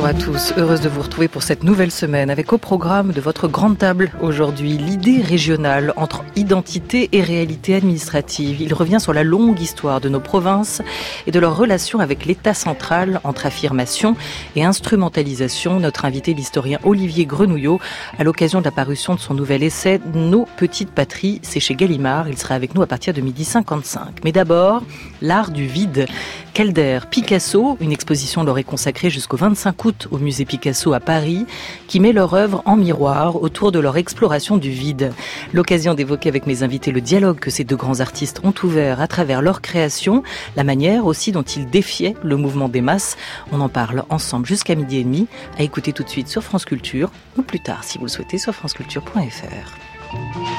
à tous, heureuse de vous retrouver pour cette nouvelle semaine avec au programme de votre grande table aujourd'hui l'idée régionale entre identité et réalité administrative. Il revient sur la longue histoire de nos provinces et de leur relation avec l'État central entre affirmation et instrumentalisation. Notre invité, l'historien Olivier Grenouillot, à l'occasion de la parution de son nouvel essai Nos petites patries, c'est chez Gallimard. Il sera avec nous à partir de 12h55. Mais d'abord, l'art du vide. Calder, Picasso, une exposition leur est consacrée jusqu'au 25 août au musée Picasso à Paris, qui met leur œuvre en miroir autour de leur exploration du vide. L'occasion d'évoquer avec mes invités le dialogue que ces deux grands artistes ont ouvert à travers leur création, la manière aussi dont ils défiaient le mouvement des masses. On en parle ensemble jusqu'à 12h30, à écouter tout de suite sur France Culture, ou plus tard si vous le souhaitez sur franceculture.fr.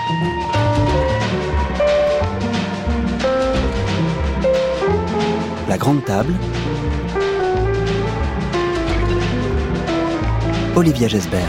La grande table. Olivia Gesbert.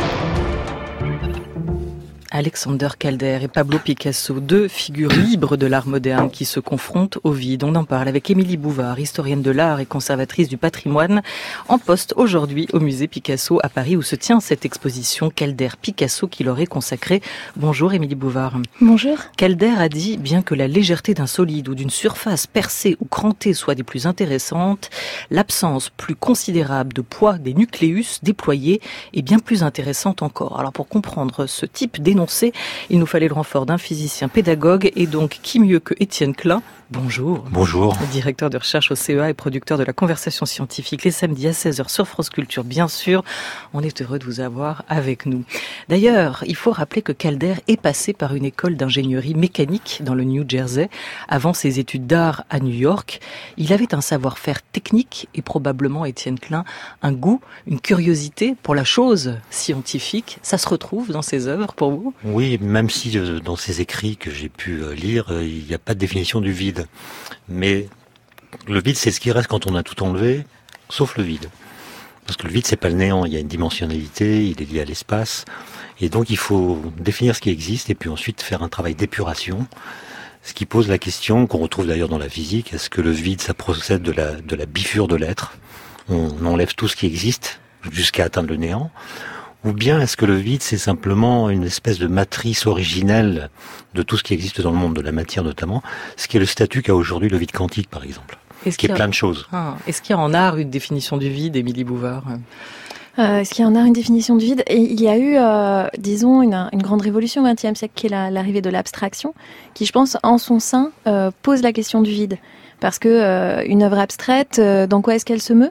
Alexander Calder et Pablo Picasso, deux figures libres de l'art moderne qui se confrontent au vide. On en parle avec Émilie Bouvard, historienne de l'art et conservatrice du patrimoine, en poste aujourd'hui au musée Picasso à Paris où se tient cette exposition Calder Picasso qui leur est consacrée. Bonjour Émilie Bouvard. Bonjour. Calder a dit, bien que la légèreté d'un solide ou d'une surface percée ou crantée soit des plus intéressantes, l'absence plus considérable de poids des nucléus déployés est bien plus intéressante encore. Alors pour comprendre ce type d'énoncé, il nous fallait le renfort d'un physicien pédagogue et donc qui mieux que Étienne Klein. Bonjour. Bonjour. Directeur de recherche au CEA et producteur de la conversation scientifique les samedis à 16h sur France Culture, bien sûr. On est heureux de vous avoir avec nous. D'ailleurs, il faut rappeler que Calder est passé par une école d'ingénierie mécanique dans le New Jersey. Avant ses études d'art à New York, il avait un savoir-faire technique et probablement, Étienne Klein, un goût, une curiosité pour la chose scientifique. Ça se retrouve dans ses œuvres pour vous ? Oui, même si dans ses écrits que j'ai pu lire, il n'y a pas de définition du vide. Mais le vide, c'est ce qui reste quand on a tout enlevé, sauf le vide. Parce que le vide, c'est pas le néant, il y a une dimensionnalité, il est lié à l'espace. Et donc, il faut définir ce qui existe et puis ensuite faire un travail d'épuration. Ce qui pose la question, qu'on retrouve d'ailleurs dans la physique, est-ce que le vide, ça procède de la bifure de l'être ? On enlève tout ce qui existe jusqu'à atteindre le néant. Ou bien est-ce que le vide, c'est simplement une espèce de matrice originelle de tout ce qui existe dans le monde, de la matière notamment, ce qui est le statut qu'a aujourd'hui le vide quantique, par exemple, qui est plein de choses. Est-ce qu'il y a en art une définition du vide, Émilie Bouvard ? Est-ce qu'il y a en art une définition du vide ? Et il y a eu, disons, une grande révolution au XXe siècle qui est l'arrivée de l'abstraction, qui, je pense, en son sein, pose la question du vide. Parce que une œuvre abstraite, dans quoi est-ce qu'elle se meut ?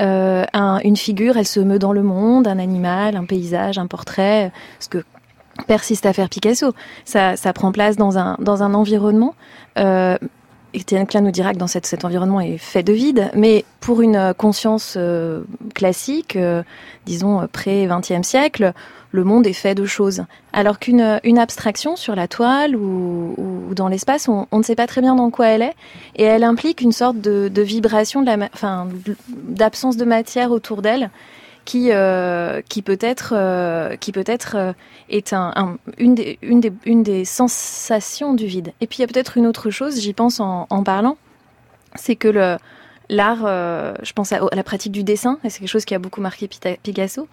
Une figure, elle se meut dans le monde, un animal, un paysage, un portrait, ce que persiste à faire Picasso. Ça prend place dans un environnement. Étienne Klein nous dira que dans cet environnement est fait de vide, mais pour une conscience classique, disons pré-20e siècle, le monde est fait de choses. Alors qu'une abstraction sur la toile ou dans l'espace, on ne sait pas très bien dans quoi elle est, et elle implique une sorte de vibration, d'absence de matière autour d'elle, qui peut-être est une des sensations du vide. Et puis il y a peut-être une autre chose, j'y pense en parlant, c'est que l'art, je pense à la pratique du dessin, et c'est quelque chose qui a beaucoup marqué Picasso.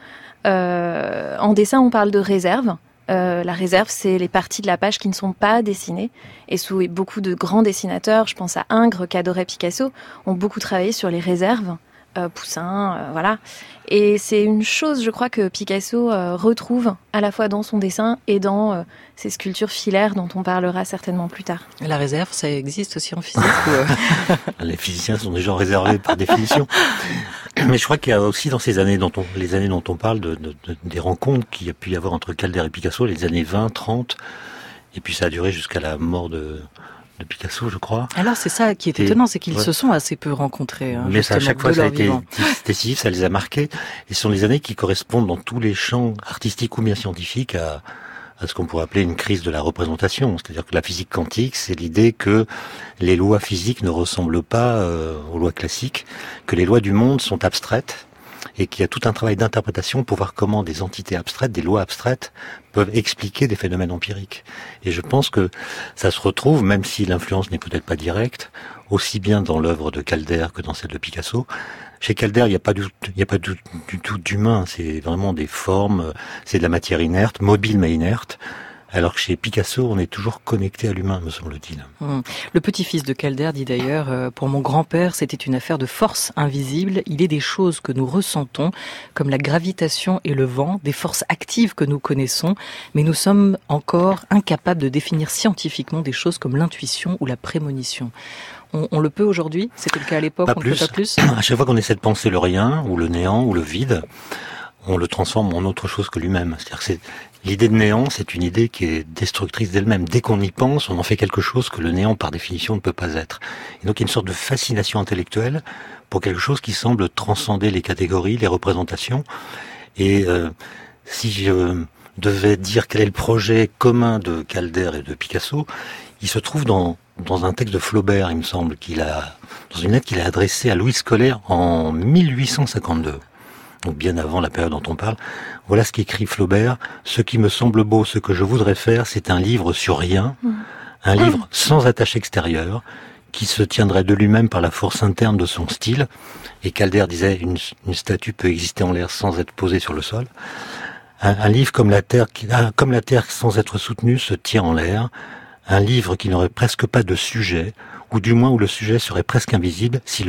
En dessin, on parle de réserve. La réserve, c'est les parties de la page qui ne sont pas dessinées. Et beaucoup de grands dessinateurs, je pense à Ingres, qu'adorait Picasso, ont beaucoup travaillé sur les réserves. Poussin, voilà. Et c'est une chose, je crois, que Picasso retrouve à la fois dans son dessin et dans ses sculptures filaires dont on parlera certainement plus tard. La réserve, ça existe aussi en physique Les physiciens sont des gens réservés par définition. Mais je crois qu'il y a aussi dans les années dont on parle des rencontres qu'il y a pu y avoir entre Calder et Picasso, les années 20, 30, et puis ça a duré jusqu'à la mort de Picasso, je crois. Alors c'est ça qui est étonnant, c'est qu'ils se sont assez peu rencontrés. Mais ça, à chaque fois, ça a été décisif, ça les a marqués. Et ce sont les années qui correspondent dans tous les champs artistiques ou bien scientifiques à ce qu'on pourrait appeler une crise de la représentation. C'est-à-dire que la physique quantique, c'est l'idée que les lois physiques ne ressemblent pas aux lois classiques, que les lois du monde sont abstraites, et qu'il y a tout un travail d'interprétation pour voir comment des entités abstraites, des lois abstraites, peuvent expliquer des phénomènes empiriques. Et je pense que ça se retrouve, même si l'influence n'est peut-être pas directe, aussi bien dans l'œuvre de Calder que dans celle de Picasso, Chez Calder, il n'y a pas du tout d'humain. C'est vraiment des formes, c'est de la matière inerte, mobile mais inerte. Alors que chez Picasso, on est toujours connecté à l'humain, me semble-t-il. Le petit-fils de Calder dit d'ailleurs, pour mon grand-père, c'était une affaire de force invisible. Il est des choses que nous ressentons, comme la gravitation et le vent, des forces actives que nous connaissons, mais nous sommes encore incapables de définir scientifiquement des choses comme l'intuition ou la prémonition. On le peut aujourd'hui? C'était le cas à l'époque, on ne peut pas plus? À chaque fois qu'on essaie de penser le rien, ou le néant, ou le vide, on le transforme en autre chose que lui-même. C'est-à-dire que l'idée de néant, c'est une idée qui est destructrice d'elle-même. Dès qu'on y pense, on en fait quelque chose que le néant, par définition, ne peut pas être. Et donc, il y a une sorte de fascination intellectuelle pour quelque chose qui semble transcender les catégories, les représentations. Et si je devais dire quel est le projet commun de Calder et de Picasso, il se trouve dans un texte de Flaubert, il me semble, dans une lettre qu'il a adressée à Louis Collet en 1852. Donc bien avant la période dont on parle. Voilà ce qu'écrit Flaubert. Ce qui me semble beau, ce que je voudrais faire, c'est un livre sur rien, un livre sans attache extérieure, qui se tiendrait de lui-même par la force interne de son style. Et Calder disait, une statue peut exister en l'air sans être posée sur le sol. Un livre comme la terre sans être soutenue se tient en l'air. Un livre qui n'aurait presque pas de sujet, ou du moins où le sujet serait presque invisible, si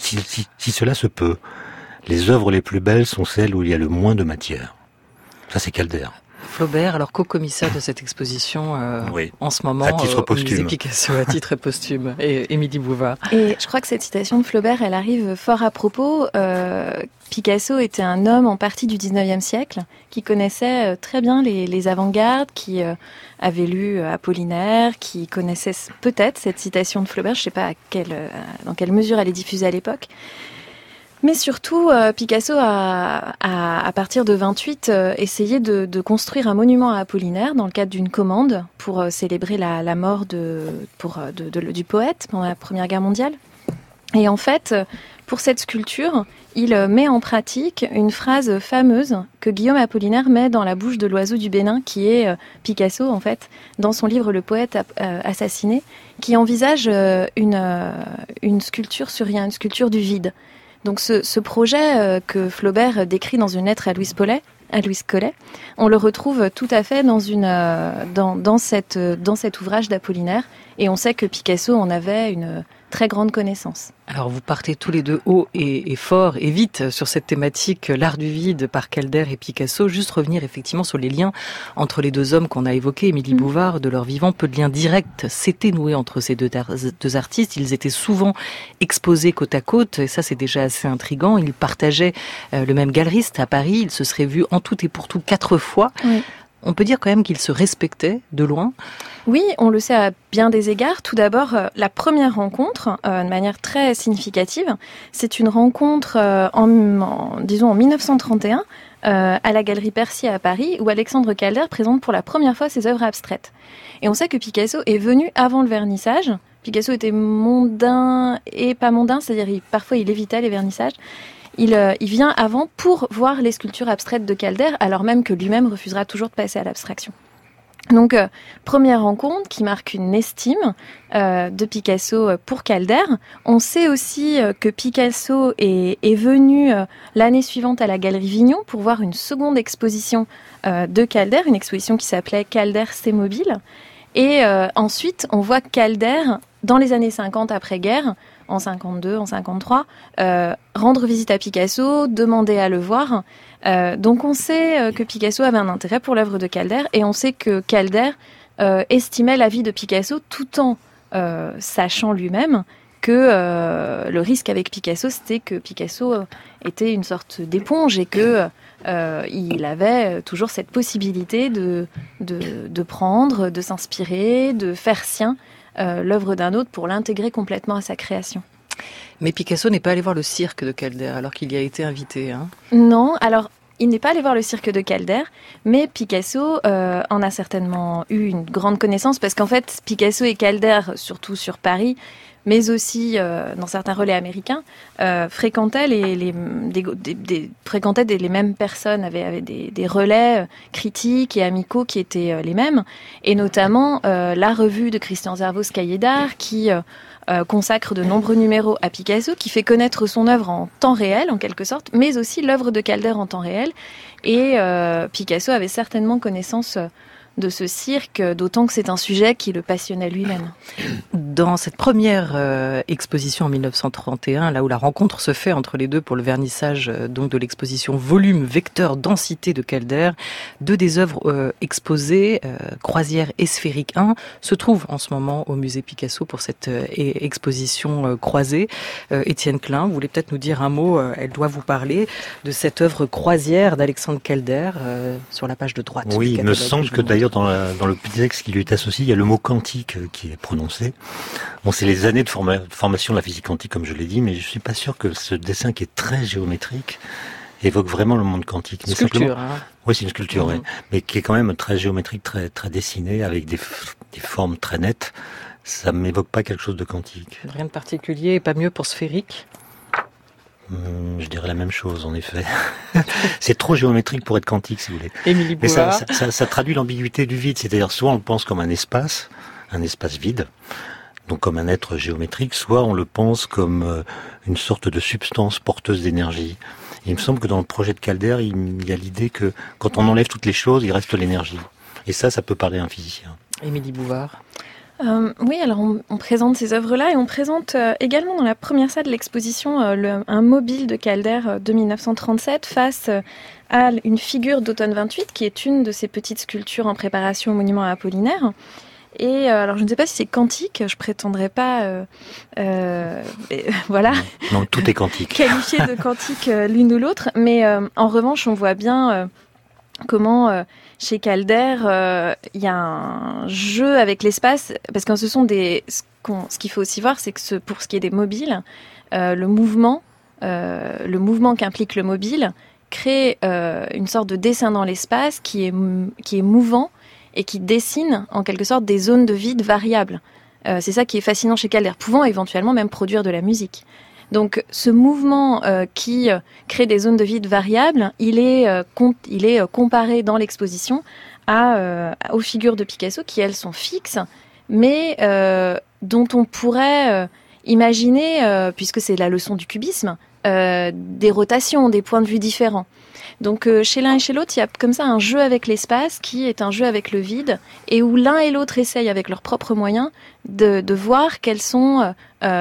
cela se peut. Les œuvres les plus belles sont celles où il y a le moins de matière. Ça, c'est Calder. Flaubert, alors co-commissaire de cette exposition oui. En ce moment à titre posthume. Au musée Picasso, à titre posthume, et Émilie Bouvard. Et je crois que cette citation de Flaubert, elle arrive fort à propos. Picasso était un homme en partie du 19e siècle qui connaissait très bien les avant-gardes, qui avait lu Apollinaire, qui connaissait peut-être cette citation de Flaubert. Je ne sais pas dans quelle mesure elle est diffusée à l'époque. Mais surtout, Picasso a, à partir de 28, essayé de construire un monument à Apollinaire dans le cadre d'une commande pour célébrer la mort du poète pendant la Première Guerre mondiale. Et en fait, pour cette sculpture, il met en pratique une phrase fameuse que Guillaume Apollinaire met dans la bouche de l'oiseau du Bénin, qui est Picasso, en fait, dans son livre Le poète assassiné, qui envisage une sculpture sur rien, une sculpture du vide. Donc ce projet que Flaubert décrit dans une lettre à Louis Collet, on le retrouve tout à fait dans cet ouvrage d'Apollinaire, et on sait que Picasso en avait une très grande connaissance. Alors vous partez tous les deux haut et fort et vite sur cette thématique, l'art du vide par Calder et Picasso. Juste revenir effectivement sur les liens entre les deux hommes qu'on a évoqués, Émilie Bouvard, de leur vivant. Peu de liens directs s'étaient noués entre ces deux artistes. Ils étaient souvent exposés côte à côte, et ça c'est déjà assez intriguant. Ils partageaient le même galeriste à Paris. Ils se seraient vus en tout et pour tout 4 fois. Oui. On peut dire quand même qu'ils se respectaient de loin. Oui, on le sait à bien des égards. Tout d'abord, la première rencontre, de manière très significative, c'est une rencontre en 1931 à la Galerie Percier à Paris, où Alexandre Calder présente pour la première fois ses œuvres abstraites. Et on sait que Picasso est venu avant le vernissage. Picasso était mondain et pas mondain, c'est-à-dire parfois il évitait les vernissages. Il vient avant pour voir les sculptures abstraites de Calder, alors même que lui-même refusera toujours de passer à l'abstraction. Donc, première rencontre qui marque une estime de Picasso pour Calder. On sait aussi que Picasso est venu l'année suivante à la Galerie Vignon pour voir une seconde exposition de Calder, une exposition qui s'appelait Calder c'est mobile. Et ensuite, on voit Calder, dans les années 50 après-guerre, en 52, en 53, rendre visite à Picasso, demander à le voir. Donc on sait que Picasso avait un intérêt pour l'œuvre de Calder, et on sait que Calder estimait la vie de Picasso tout en sachant lui-même que le risque avec Picasso, c'était que Picasso était une sorte d'éponge et que il avait toujours cette possibilité de prendre, de s'inspirer, de faire sien l'œuvre d'un autre pour l'intégrer complètement à sa création. Mais Picasso n'est pas allé voir le cirque de Calder alors qu'il y a été invité. Hein. Non, alors il n'est pas allé voir le cirque de Calder, mais Picasso en a certainement eu une grande connaissance, parce qu'en fait Picasso et Calder, surtout sur Paris, mais aussi dans certains relais américains, fréquentaient les mêmes personnes, avaient des relais critiques et amicaux qui étaient les mêmes, et notamment la revue de Christian Zervos Cahiers d'art, qui consacre de nombreux numéros à Picasso, qui fait connaître son œuvre en temps réel, en quelque sorte, mais aussi l'œuvre de Calder en temps réel. Et Picasso avait certainement connaissance de ce cirque, d'autant que c'est un sujet qui le passionnait lui-même. Dans cette première exposition en 1931, là où la rencontre se fait entre les deux pour le vernissage donc de l'exposition Volume, Vecteur, Densité de Calder, deux des œuvres exposées, Croisière et Sphérique 1, se trouvent en ce moment au musée Picasso pour cette exposition croisée. Étienne Klein, vous voulez peut-être nous dire un mot, elle doit vous parler de cette œuvre Croisière d'Alexandre Calder sur la page de droite. Oui, il me semble que d'ailleurs dans le petit texte qui lui est associé, il y a le mot quantique qui est prononcé. Bon, c'est les années de formation de la physique quantique, comme je l'ai dit, mais je suis pas sûr que ce dessin qui est très géométrique évoque vraiment le monde quantique. Mais sculpture, oui, c'est une sculpture, oui, mais qui est quand même très géométrique, très dessinée, avec des formes très nettes. Ça m'évoque pas quelque chose de quantique. Rien de particulier, pas mieux pour Sphérique? Je dirais la même chose, en effet. C'est trop géométrique pour être quantique, si vous voulez. Émilie Bouvard. Mais ça traduit l'ambiguïté du vide. C'est-à-dire, soit on le pense comme un espace vide, donc comme un être géométrique, soit on le pense comme une sorte de substance porteuse d'énergie. Et il me semble que dans le projet de Calder, il y a l'idée que quand on enlève toutes les choses, il reste l'énergie. Et ça peut parler à un physicien. Émilie Bouvard. Oui, alors on présente ces œuvres-là et on présente également dans la première salle de l'exposition un mobile de Calder de 1937 face à une figure d'Automne 28 qui est une de ces petites sculptures en préparation au monument à Apollinaire. Et alors je ne sais pas si c'est quantique, je prétendrai pas, voilà. Non, tout est quantique. Qualifié de quantique l'une ou l'autre, mais en revanche on voit bien comment chez Calder il y a un jeu avec l'espace, parce que ce sont ce qu'il faut aussi voir, c'est que pour ce qui est des mobiles, le mouvement qu'implique le mobile crée une sorte de dessin dans l'espace qui est mouvant et qui dessine en quelque sorte des zones de vide variables. C'est ça qui est fascinant chez Calder, pouvant éventuellement même produire de la musique. Donc ce mouvement qui crée des zones de vide variables, il est comparé dans l'exposition aux figures de Picasso qui, elles, sont fixes, mais dont on pourrait imaginer, puisque c'est la leçon du cubisme, des rotations, des points de vue différents. Donc chez l'un et chez l'autre, il y a comme ça un jeu avec l'espace qui est un jeu avec le vide, et où l'un et l'autre essayent avec leurs propres moyens de voir quels sont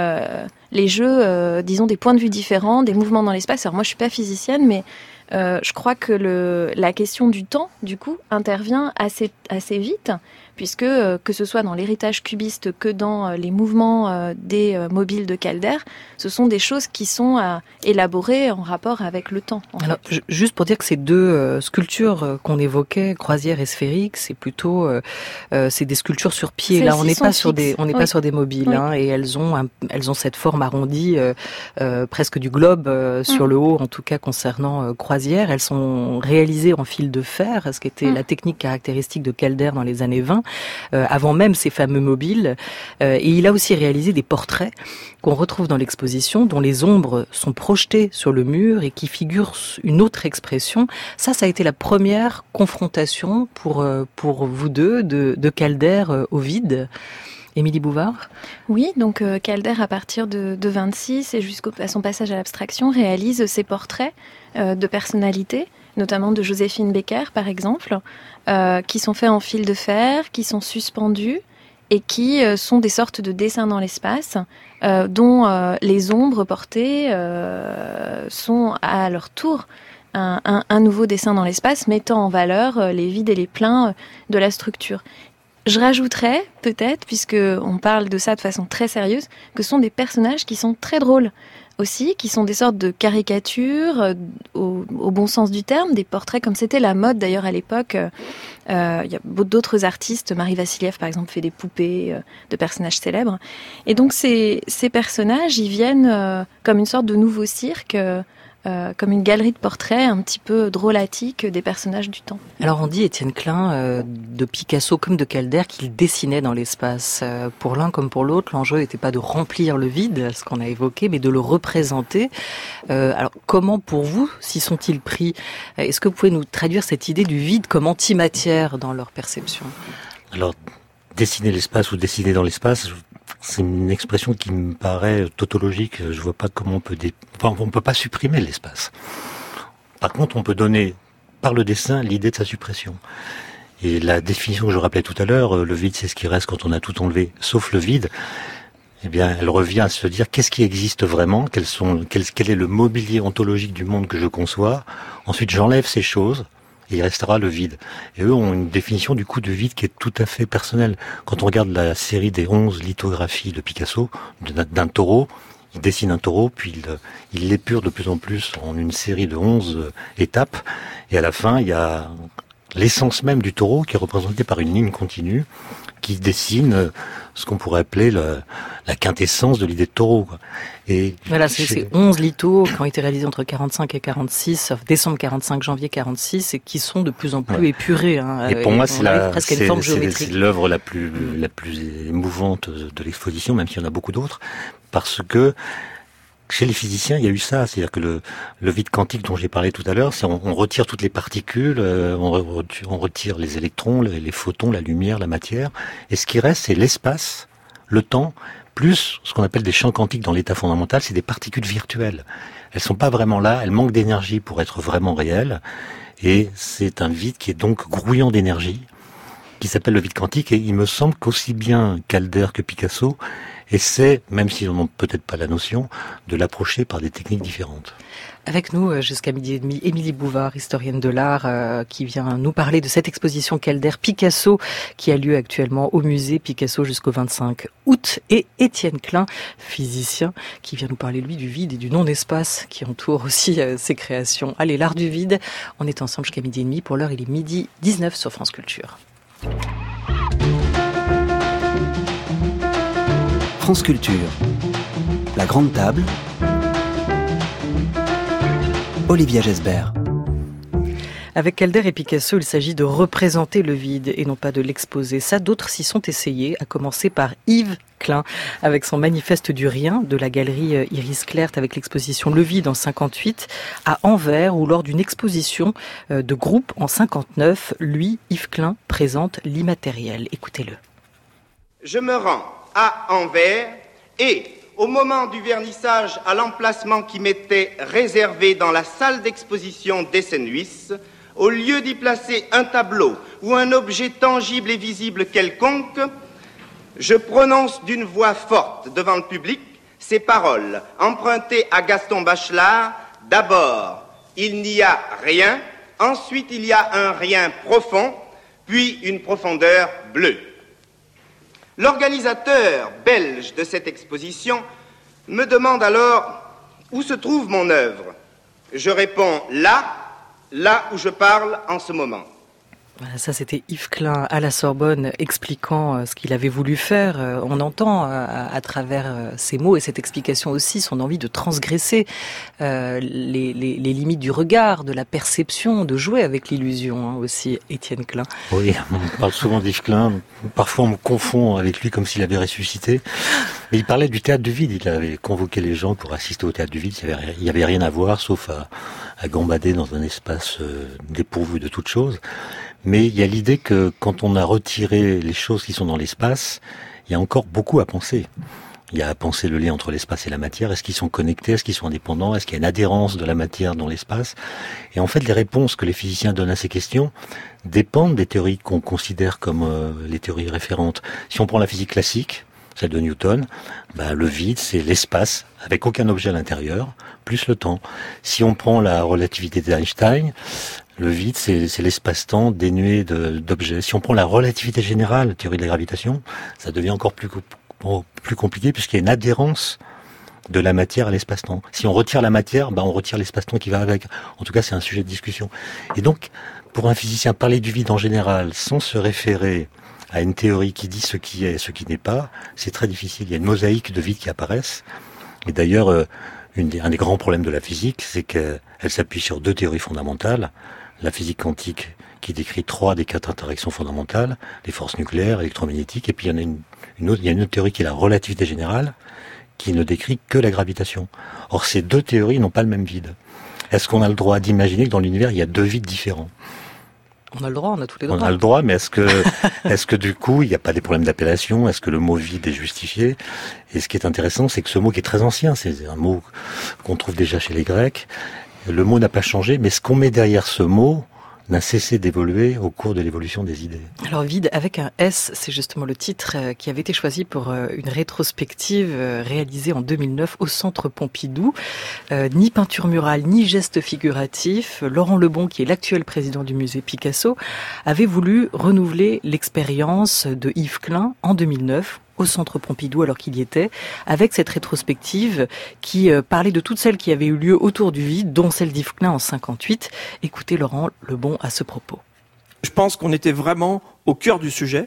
les jeux, disons, des points de vue différents, des mouvements dans l'espace. Alors moi, je suis pas physicienne, mais je crois que la question du temps, du coup, intervient assez vite, puisque que ce soit dans l'héritage cubiste que dans les mouvements des mobiles de Calder, ce sont des choses qui sont élaborées en rapport avec le temps. Alors, juste pour dire que ces deux sculptures qu'on évoquait, Croisière et Sphérique, c'est plutôt c'est des sculptures sur pied. Là, on n'est pas sur des mobiles, oui. Et elles ont cette forme arrondie, presque du globe sur le haut, en tout cas concernant Croisière. Elles sont réalisées en fil de fer, ce qui était la technique caractéristique de Calder dans les années 20. Avant même ces fameux mobiles. Et il a aussi réalisé des portraits qu'on retrouve dans l'exposition, dont les ombres sont projetées sur le mur et qui figurent une autre expression. Ça a été la première confrontation pour vous deux de Calder au vide. Émilie Bouvard. Oui, donc Calder, à partir de 26 et jusqu'à son passage à l'abstraction, réalise ses portraits de personnalités, notamment de Joséphine Baker, par exemple, qui sont faits en fil de fer, qui sont suspendus et qui sont des sortes de dessins dans l'espace, dont les ombres portées sont à leur tour un nouveau dessin dans l'espace, mettant en valeur les vides et les pleins de la structure. Je rajouterais, peut-être, puisque on parle de ça de façon très sérieuse, que ce sont des personnages qui sont très drôles aussi, qui sont des sortes de caricatures, au bon sens du terme, des portraits comme c'était la mode d'ailleurs à l'époque. Il y a d'autres artistes, Marie Vassiliev par exemple fait des poupées de personnages célèbres. Et donc ces personnages, ils viennent comme une sorte de nouveau cirque, comme une galerie de portraits un petit peu drôlatique des personnages du temps. Alors on dit, Étienne Klein, de Picasso comme de Calder, qu'il dessinait dans l'espace. Pour l'un comme pour l'autre, l'enjeu n'était pas de remplir le vide, ce qu'on a évoqué, mais de le représenter. Alors comment pour vous s'y sont-ils pris ? Est-ce que vous pouvez nous traduire cette idée du vide comme antimatière dans leur perception ? Alors, dessiner l'espace ou dessiner dans l'espace, c'est une expression qui me paraît tautologique. Je vois pas comment on peut pas supprimer l'espace. Par contre, on peut donner, par le dessin, l'idée de sa suppression. Et la définition que je rappelais tout à l'heure, le vide c'est ce qui reste quand on a tout enlevé, sauf le vide, eh bien, elle revient à se dire qu'est-ce qui existe vraiment, quel est le mobilier ontologique du monde que je conçois. Ensuite, j'enlève ces choses, et il restera le vide. Et eux ont une définition du coup du vide qui est tout à fait personnelle. Quand on regarde la série des 11 lithographies de Picasso, d'un taureau, il dessine un taureau, puis il l'épure de plus en plus en une série de 11 étapes, et à la fin, il y a l'essence même du taureau qui est représentée par une ligne continue qui dessine ce qu'on pourrait appeler la quintessence de l'idée de taureau, quoi. Et voilà, c'est 11 lithos qui ont été réalisés entre 45 et 46, décembre 45, janvier 46, et qui sont de plus en plus épurés. Hein, et pour moi, c'est l'œuvre la plus émouvante de l'exposition, même s'il y en a beaucoup d'autres, parce que chez les physiciens, il y a eu ça, c'est-à-dire que le vide quantique dont j'ai parlé tout à l'heure, c'est on retire toutes les particules, on retire les électrons, les photons, la lumière, la matière, et ce qui reste, c'est l'espace, le temps, plus ce qu'on appelle des champs quantiques dans l'état fondamental, c'est des particules virtuelles. Elles sont pas vraiment là, elles manquent d'énergie pour être vraiment réelles, et c'est un vide qui est donc grouillant d'énergie, qui s'appelle le vide quantique, et il me semble qu'aussi bien Calder que Picasso essaient, même s'ils n'en ont peut-être pas la notion, de l'approcher par des techniques différentes. Avec nous, jusqu'à 12h30, Émilie Bouvard, historienne de l'art, qui vient nous parler de cette exposition Calder Picasso, qui a lieu actuellement au musée Picasso jusqu'au 25 août, et Étienne Klein, physicien, qui vient nous parler, lui, du vide et du non-espace qui entoure aussi ses créations. Allez, l'art du vide, on est ensemble jusqu'à 12h30. Pour l'heure, il est 12h19 sur France Culture. France Culture, la grande table, Olivia Gesbert. Avec Calder et Picasso, il s'agit de représenter le vide et non pas de l'exposer. Ça, d'autres s'y sont essayés, à commencer par Yves Klein, avec son manifeste du rien de la galerie Iris Clert, avec l'exposition Le Vide en 58 à Anvers, ou lors d'une exposition de groupe en 59, lui, Yves Klein, présente l'immatériel. Écoutez-le. Je me rends à Anvers et, au moment du vernissage à l'emplacement qui m'était réservé dans la salle d'exposition d'Essen-Huis, au lieu d'y placer un tableau ou un objet tangible et visible quelconque, je prononce d'une voix forte devant le public ces paroles empruntées à Gaston Bachelard. D'abord, il n'y a rien, ensuite il y a un rien profond, puis une profondeur bleue. L'organisateur belge de cette exposition me demande alors où se trouve mon œuvre. Je réponds là où je parle en ce moment. Voilà, ça c'était Yves Klein à la Sorbonne expliquant ce qu'il avait voulu faire. On entend à travers ces mots et cette explication aussi son envie de transgresser les limites du regard, de la perception, de jouer avec l'illusion aussi, Étienne Klein. Oui, on parle souvent d'Yves Klein, parfois on me confond avec lui comme s'il avait ressuscité. Mais il parlait du théâtre du vide, il avait convoqué les gens pour assister au théâtre du vide, il n'y avait rien à voir sauf à gambader dans un espace dépourvu de toute chose. Mais il y a l'idée que quand on a retiré les choses qui sont dans l'espace, il y a encore beaucoup à penser. Il y a à penser le lien entre l'espace et la matière. Est-ce qu'ils sont connectés? Est-ce qu'ils sont indépendants? Est-ce qu'il y a une adhérence de la matière dans l'espace? Et en fait, les réponses que les physiciens donnent à ces questions dépendent des théories qu'on considère comme les théories référentes. Si on prend la physique classique, celle de Newton, le vide, c'est l'espace avec aucun objet à l'intérieur, plus le temps. Si on prend la relativité d'Einstein, le vide, c'est l'espace-temps dénué d'objets. Si on prend la relativité générale, théorie de la gravitation, ça devient encore plus compliqué puisqu'il y a une adhérence de la matière à l'espace-temps. Si on retire la matière, on retire l'espace-temps qui va avec. En tout cas, c'est un sujet de discussion. Et donc, pour un physicien, parler du vide en général, sans se référer à une théorie qui dit ce qui est et ce qui n'est pas, c'est très difficile. Il y a une mosaïque de vide qui apparaissent. Et d'ailleurs, un des grands problèmes de la physique, c'est qu'elle s'appuie sur deux théories fondamentales. La physique quantique qui décrit 3 des 4 interactions fondamentales, les forces nucléaires, électromagnétiques, et puis il y en a une autre théorie qui est la relativité générale, qui ne décrit que la gravitation. Or, ces deux théories n'ont pas le même vide. Est-ce qu'on a le droit d'imaginer que dans l'univers, il y a deux vides différents? On a le droit, on a tous les droits. On a le droit, mais est-ce que du coup, il n'y a pas des problèmes d'appellation? Est-ce que le mot vide est justifié? Et ce qui est intéressant, c'est que ce mot qui est très ancien, c'est un mot qu'on trouve déjà chez les Grecs. Le mot n'a pas changé, mais ce qu'on met derrière ce mot n'a cessé d'évoluer au cours de l'évolution des idées. Alors vide avec un S, c'est justement le titre qui avait été choisi pour une rétrospective réalisée en 2009 au Centre Pompidou. Ni peinture murale, ni geste figuratif. Laurent Lebon, qui est l'actuel président du musée Picasso, avait voulu renouveler l'expérience de Yves Klein en 2009 au Centre Pompidou alors qu'il y était, avec cette rétrospective qui parlait de toutes celles qui avaient eu lieu autour du vide, dont celle d'Yves Klein en 58. Écoutez Laurent Lebon à ce propos. Je pense qu'on était vraiment au cœur du sujet.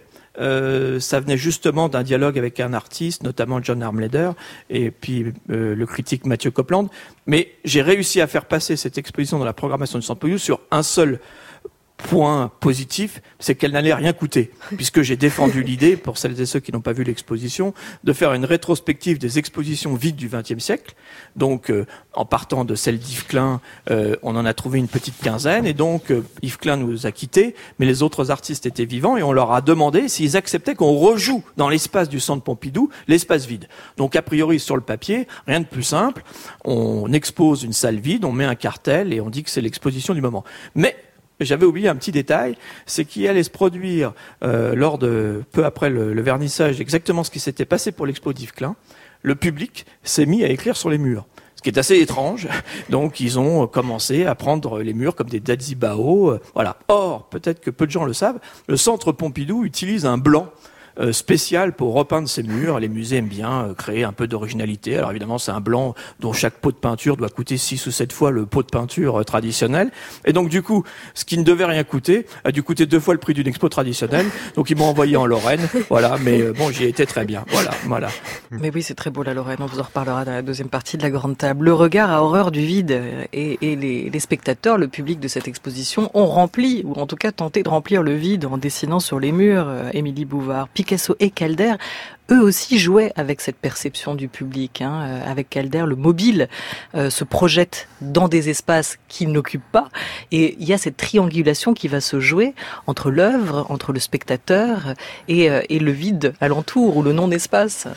Ça venait justement d'un dialogue avec un artiste, notamment John Armleder, et puis le critique Mathieu Copland. Mais j'ai réussi à faire passer cette exposition dans la programmation du Centre Pompidou sur un seul point positif, c'est qu'elle n'allait rien coûter, puisque j'ai défendu l'idée, pour celles et ceux qui n'ont pas vu l'exposition, de faire une rétrospective des expositions vides du XXe siècle. Donc, en partant de celle d'Yves Klein, on en a trouvé une petite quinzaine, et donc Yves Klein nous a quittés, mais les autres artistes étaient vivants, et on leur a demandé s'ils acceptaient qu'on rejoue dans l'espace du Centre Pompidou, l'espace vide. Donc, a priori, sur le papier, rien de plus simple, on expose une salle vide, on met un cartel, et on dit que c'est l'exposition du moment. Mais j'avais oublié un petit détail, c'est qu'il allait se produire lors de peu après le vernissage exactement ce qui s'était passé pour l'expo d'Yves Klein. Le public s'est mis à écrire sur les murs, ce qui est assez étrange. Donc ils ont commencé à prendre les murs comme des dazibao. Voilà. Or, peut-être que peu de gens le savent, le Centre Pompidou utilise un blanc spécial pour repeindre ses murs. Les musées aiment bien créer un peu d'originalité. Alors évidemment, c'est un blanc dont chaque pot de peinture doit coûter 6 ou 7 fois le pot de peinture traditionnel. Et donc du coup, ce qui ne devait rien coûter a dû coûter 2 fois le prix d'une expo traditionnelle. Donc ils m'ont envoyé en Lorraine. Voilà, mais bon, j'y ai été très bien. Voilà. Mais oui, c'est très beau la Lorraine. On vous en reparlera dans la deuxième partie de la grande table. Le regard à horreur du vide et les spectateurs, le public de cette exposition ont rempli, ou en tout cas tenté de remplir le vide en dessinant sur les murs. Émilie Bouvard, Picasso et Calder, eux aussi jouaient avec cette perception du public. Avec Calder, le mobile se projette dans des espaces qu'il n'occupe pas. Et il y a cette triangulation qui va se jouer entre l'œuvre, entre le spectateur et le vide alentour, ou le non-espace.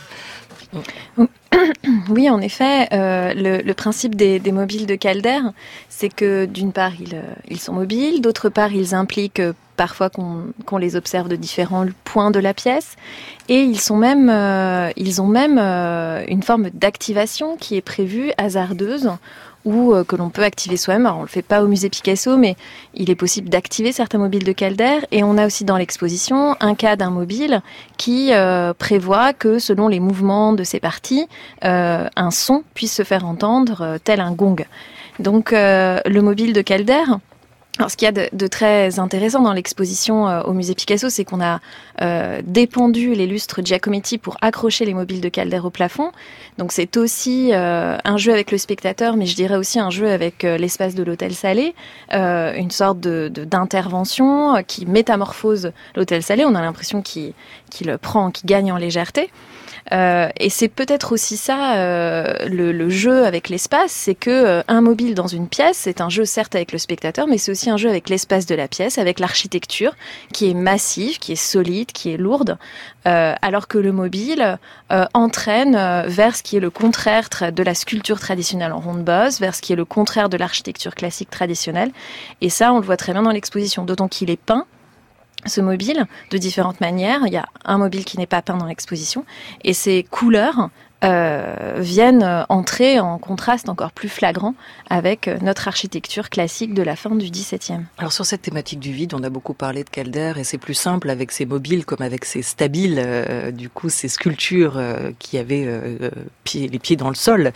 Oui, en effet, le principe des mobiles de Calder, c'est que d'une part, ils sont mobiles, d'autre part, ils impliquent parfois qu'on les observe de différents points de la pièce, et ils ont même une forme d'activation qui est prévue, hasardeuse, ou que l'on peut activer soi-même. Alors, on le fait pas au musée Picasso, mais il est possible d'activer certains mobiles de Calder. Et on a aussi dans l'exposition un cas d'un mobile qui prévoit que selon les mouvements de ses parties, un son puisse se faire entendre tel un gong. Donc le mobile de Calder. Alors, ce qu'il y a de très intéressant dans l'exposition au musée Picasso, c'est qu'on a dépendu les lustres Giacometti pour accrocher les mobiles de Calder au plafond. Donc, c'est aussi un jeu avec le spectateur, mais je dirais aussi un jeu avec l'espace de l'Hôtel Salé, une sorte d'intervention qui métamorphose l'Hôtel Salé. On a l'impression qu'il gagne en légèreté. Et c'est peut-être aussi ça le jeu avec l'espace, c'est que un mobile dans une pièce, c'est un jeu certes avec le spectateur, mais c'est aussi un jeu avec l'espace de la pièce, avec l'architecture qui est massive, qui est solide, qui est lourde, alors que le mobile entraîne vers ce qui est le contraire de la sculpture traditionnelle en ronde-bosse, vers ce qui est le contraire de l'architecture classique traditionnelle. Et ça, on le voit très bien dans l'exposition, d'autant qu'il est peint, ce mobile, de différentes manières. Il y a un mobile qui n'est pas peint dans l'exposition, et ces couleurs viennent entrer en contraste encore plus flagrant avec notre architecture classique de la fin du XVIIe. Alors sur cette thématique du vide, on a beaucoup parlé de Calder, et c'est plus simple avec ses mobiles comme avec ses stabiles, du coup ces sculptures qui avaient les pieds dans le sol.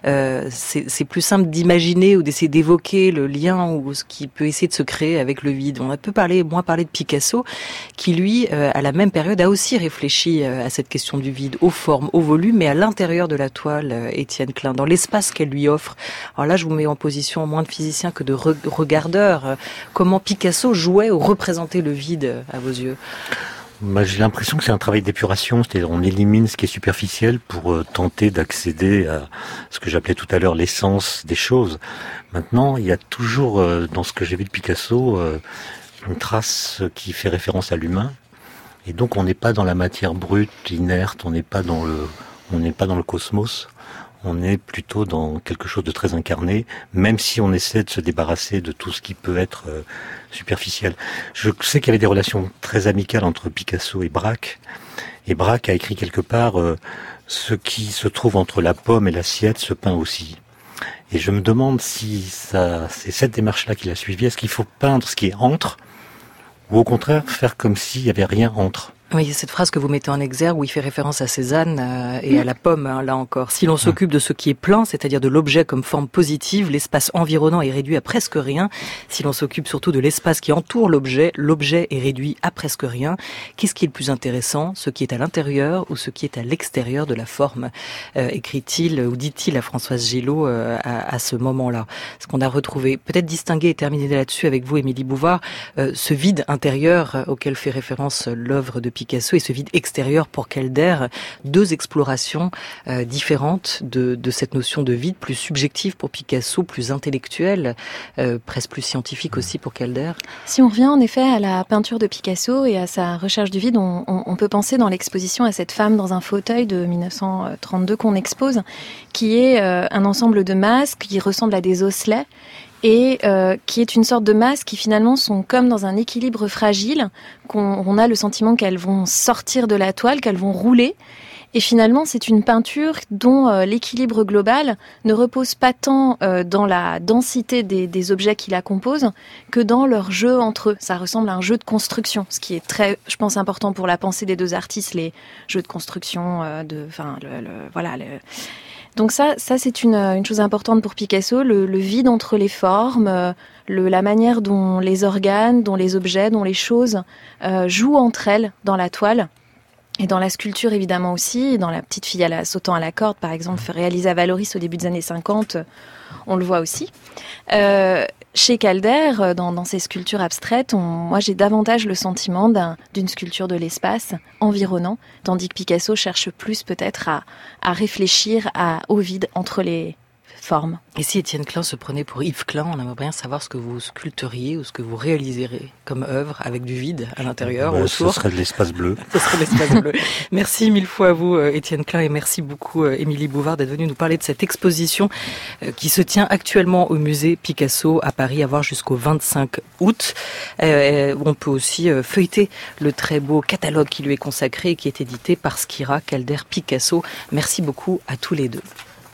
C'est plus simple d'imaginer ou d'essayer d'évoquer le lien ou ce qui peut essayer de se créer avec le vide. On a moins parlé de Picasso, qui lui, à la même période, a aussi réfléchi à cette question du vide, aux formes, au volume, mais à l'intérieur de la toile, Étienne Klein, dans l'espace qu'elle lui offre. Alors là, je vous mets en position moins de physicien que de regardeur. Comment Picasso jouait ou représentait le vide à vos yeux ? J'ai l'impression que c'est un travail d'épuration, c'est-à-dire on élimine ce qui est superficiel pour tenter d'accéder à ce que j'appelais tout à l'heure l'essence des choses. Maintenant, il y a toujours, dans ce que j'ai vu de Picasso, une trace qui fait référence à l'humain. Et donc on n'est pas dans la matière brute, inerte, on n'est pas dans le cosmos. On est plutôt dans quelque chose de très incarné, même si on essaie de se débarrasser de tout ce qui peut être superficiel. Je sais qu'il y avait des relations très amicales entre Picasso et Braque. Et Braque a écrit quelque part ce qui se trouve entre la pomme et l'assiette se peint aussi. Et je me demande si c'est cette démarche-là qu'il a suivie. Est-ce qu'il faut peindre ce qui est entre, ou au contraire faire comme s'il n'y avait rien entre? Oui, cette phrase que vous mettez en exergue où il fait référence à Cézanne et à la pomme, hein, là encore. Si l'on s'occupe de ce qui est plein, c'est-à-dire de l'objet comme forme positive, l'espace environnant est réduit à presque rien. Si l'on s'occupe surtout de l'espace qui entoure l'objet, l'objet est réduit à presque rien. Qu'est-ce qui est le plus intéressant, ce qui est à l'intérieur ou ce qui est à l'extérieur de la forme, écrit-il ou dit-il à Françoise Gillot à ce moment-là. Ce qu'on a retrouvé, peut-être distinguer et terminer là-dessus avec vous, Émilie Bouvard, ce vide intérieur auquel fait référence l'œuvre de Picasso et ce vide extérieur pour Calder, deux explorations différentes de cette notion de vide, plus subjective pour Picasso, plus intellectuelle, presque plus scientifique aussi pour Calder. Si on revient en effet à la peinture de Picasso et à sa recherche du vide, on peut penser dans l'exposition à cette femme dans un fauteuil de 1932 qu'on expose, qui est un ensemble de masques qui ressemble à des osselets, et qui est une sorte de masse qui finalement sont comme dans un équilibre fragile, qu'on a le sentiment qu'elles vont sortir de la toile, qu'elles vont rouler. Et finalement, c'est une peinture dont l'équilibre global ne repose pas tant dans la densité des objets qui la composent que dans leur jeu entre eux. Ça ressemble à un jeu de construction, ce qui est très, je pense, important pour la pensée des deux artistes, les jeux de construction, Donc ça c'est une chose importante pour Picasso, le vide entre les formes, la manière dont les organes, dont les objets, dont les choses jouent entre elles dans la toile. Et dans la sculpture évidemment aussi, dans la petite fille sautant à la corde par exemple, réalisée à Valoris au début des années 50, on le voit aussi. Chez Calder, dans ses sculptures abstraites, moi j'ai davantage le sentiment d'une sculpture de l'espace environnant, tandis que Picasso cherche plus peut-être à réfléchir au vide entre les formes. Et si Étienne Klein se prenait pour Yves Klein, on aimerait bien savoir ce que vous sculpteriez ou ce que vous réaliserez comme œuvre avec du vide à l'intérieur, autour. Ce serait de l'espace bleu. Ce serait de l'espace bleu. Merci mille fois à vous, Étienne Klein, et merci beaucoup, Émilie Bouvard, d'être venue nous parler de cette exposition qui se tient actuellement au musée Picasso à Paris, à voir jusqu'au 25 août. On peut aussi feuilleter le très beau catalogue qui lui est consacré et qui est édité par Skira, Calder, Picasso. Merci beaucoup à tous les deux.